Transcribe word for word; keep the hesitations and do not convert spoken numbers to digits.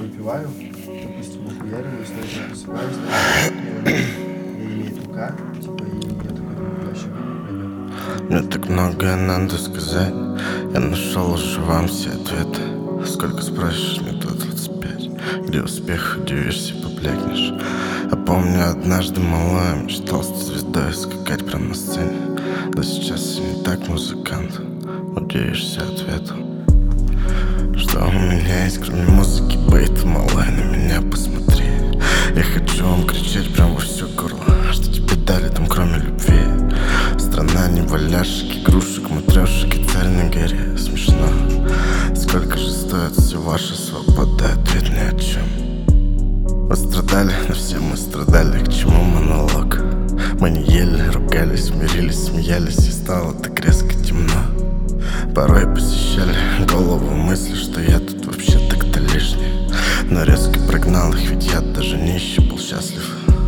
выпиваю, допустим, ухуяриваюсь, но я просыпаюсь, да, я имею рука, типа, и я такой думаю, бля, ща выпью, Мне так многое надо сказать. Я нашел уже вам все ответы. Сколько спросишь, мне то двадцать пять. Где успех, удивишься, поблекнешь. Я помню, однажды малой мечтал стать звездой, скакать прямо на сцене. Да сейчас я не так музыкант. Удивишься ответу. Что у меня есть, кроме музыки, бейт, малой, на меня посмотри. Я хочу вам кричать прямо во всё горло, что тебе дали там, кроме любви. Страна неваляшек, игрушек, матрешек и царь на горе. Смешно. Сколько же стоит вся ваша свобода? Ответ ни о чем. Вы страдали, но все мы страдали. К чему монолог? Мы не ели, ругались, мирились, смеялись, и стало так резко темно. Порой посещали голову мысли, что я тут вообще так-то лишний. Но резко прогнал их, ведь я даже нищий был счастлив.